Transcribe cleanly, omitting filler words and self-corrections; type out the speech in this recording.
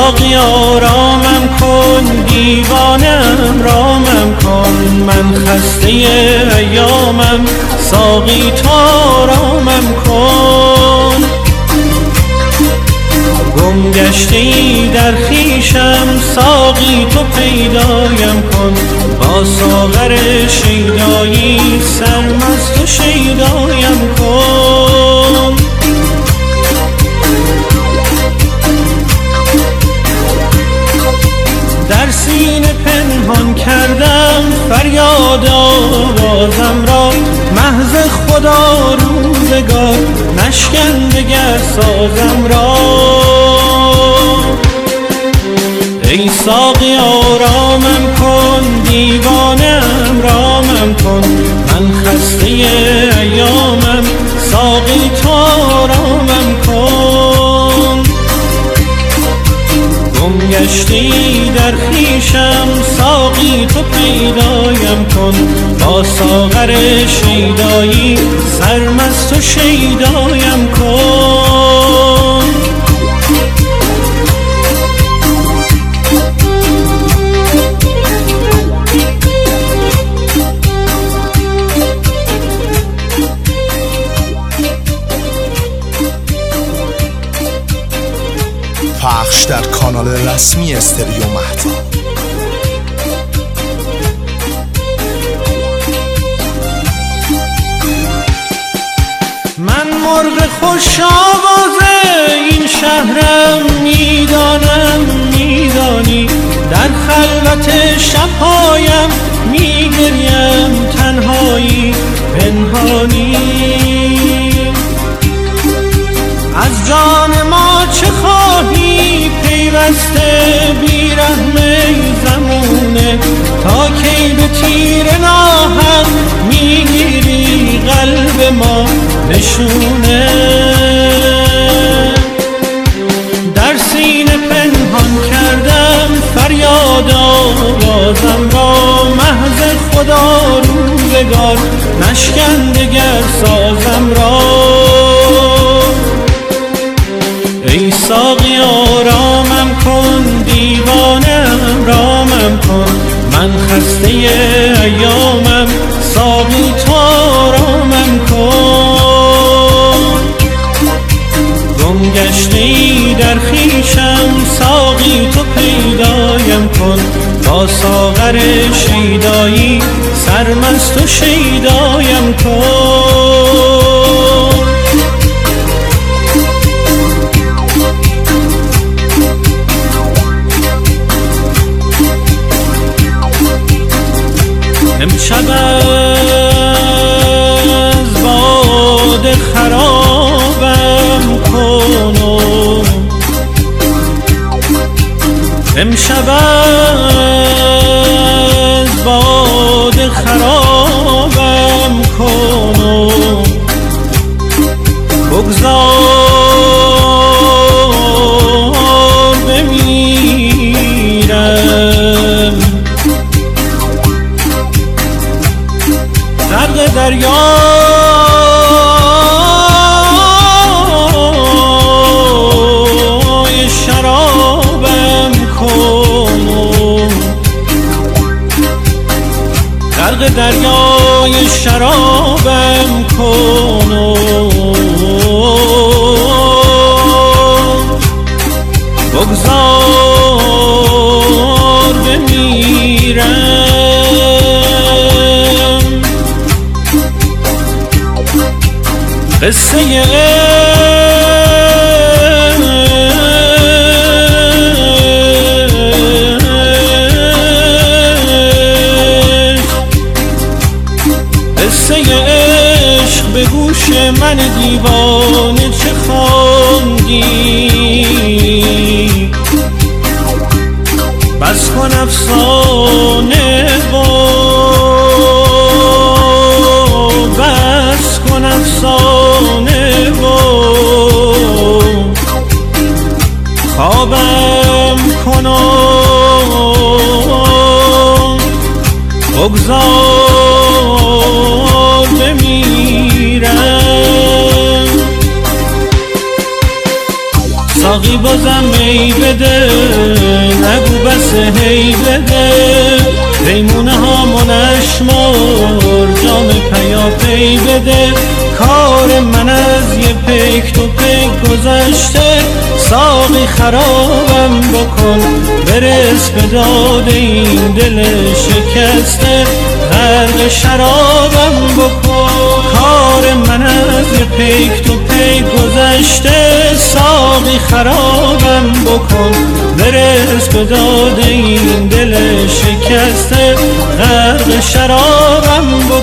ساقی آرامم کن، دیوانم رامم کن، من خسته ایامم، ساقی تو آرامم کن. گم گشته ای در خویشم، ساقی تو پیدایم کن، با ساغر شیدایی سرمست و شیدایم کن. در سینه پنهان کردم فریاد آوازم را، محض خدا روزگار نشکن دگر سازم را. ای ساقی آرامم کن، دیوانم رامم کن، من خسته ایامم، ساقی تو آرامم کن. گم گشته ای در خویشم، ساقی تو پیدایم کن، با ساغر شیدایی سرمست و شیدایم کن. پخش در کانال رسمی استریو مهتاب. من مرغ خوش آوازه این شهرم، میدانم میدانی، در خلوت شبهایم میگریم تنهایی پنهانی. از جان ما چه خواهی پیوسته بیرحم زمونه، تا کی به تیر راهم میگیری قلب ما نشونه. در سینه پنهان کردم فریاد آوازم را، محض خدا روزگار نشکن دگر سازم را. ای ساقی آرامم کن، دیوانم رامم کن، من خسته ایامم، ساقی تو آرامم کن. گم گشته ای در خویشم، ساقی تو پیدایم کن، با ساغر شیدایی سرمست و شیدایم کن. امشب از باد خرابم کن و امشب از باد خرابم کن و بگذار بمیرم، غرق دریای شرابم کن و غرق دریای شرابم کن و بگذار بمیرم. قصه عشق به گوش من دیوانه چه خواندی، بس کن افسانه بس کن افسانه ساقی بازم می بده، نگو بس هی بده. پیمونه ها منشمار، جام پیاپی بده. کار من از یه پیک تو پیک گذشته، ساقی خرابم بکن برس به داد این دل شکسته. غرق شرابم بکن، کار من از یه پیک تو پیک گذشته، ساقی خرابم بکن برس به داد این دل شکسته. غرق شرابم بکن.